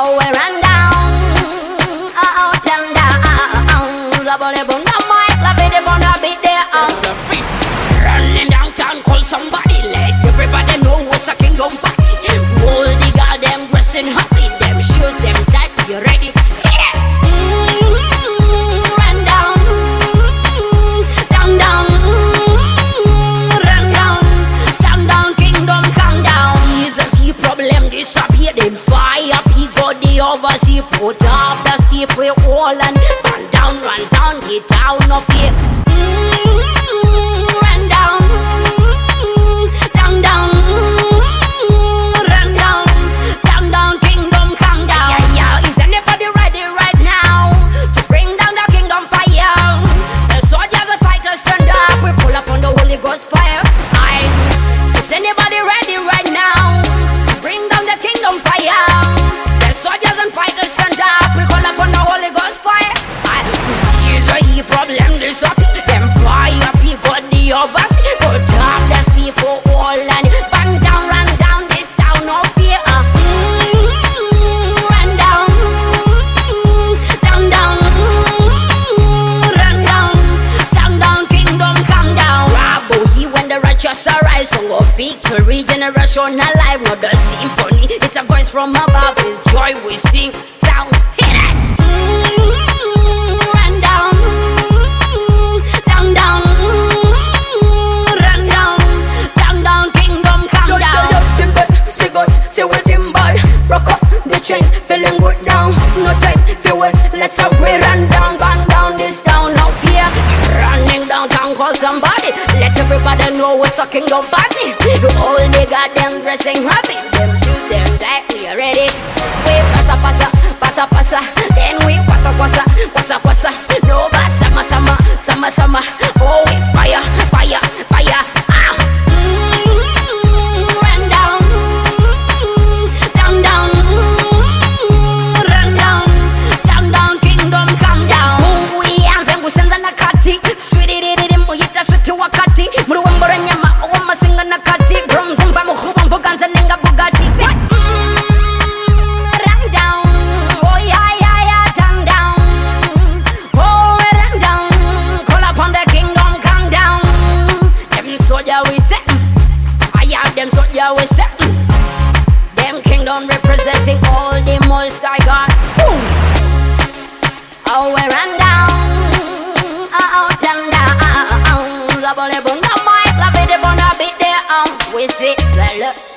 Oh, we run down, out and down. Zabole bunda mic, la vede bunda beat there. The feet running downtown, call somebody. Let everybody know what's a kingdom party. All the girl them dressing happy, them shoes them tight. You ready? Yeah. Run down, down, down. Run down, down, down. Kingdom come down. Jesus, he problem disappear. Them fire, he got the oversee. Put up the speed for all and run down, the town of fear. Run down, down, down. Run down, down, down. Kingdom come down. Yeah, yeah. Is anybody ready right now to bring down the kingdom fire? The soldiers and fighters stand up. We pull up on the Holy Ghost fire. Is anybody ready right now to bring down the kingdom fire? The soldiers and fighters stand up. We call up on the Holy Ghost fire. He problem this up. Them fly up, he got the overs. Put up the speed for all and run down this town of fear. Run down, down, down. Run down, down, down. Kingdom come down. Bravo, he when the righteous arise. Song of victory, generation alive. Not the symphony, it's a voice from above. With joy we sing, sound, hit it. Say with him bad, rock up the chains, feeling good now. No time for words, let's have we run down, bang down this town of fear. Running downtown, call somebody. Let everybody know what's a kingdom party. All they got them dressing happy. Them shoes, them tight, we are ready. We passa, passa, passa, passa. Then we passa, passa, passa, passa. No basa, sama, sama, sama. Oh, we fire, fire, fire. Wakati mruwembora nyama oma singa na kati brom zumba mukhuba mvuganza ninga Bugatti. Run down, oh yeah yeah yeah, down down. Oh run down, call upon the kingdom come down. Them soldier we set, I have them soldier we set. Them kingdom representing all the most I got. Boom. Oh we run down, out and down. Zabole bunda mic, la vede bunda beat there. We say,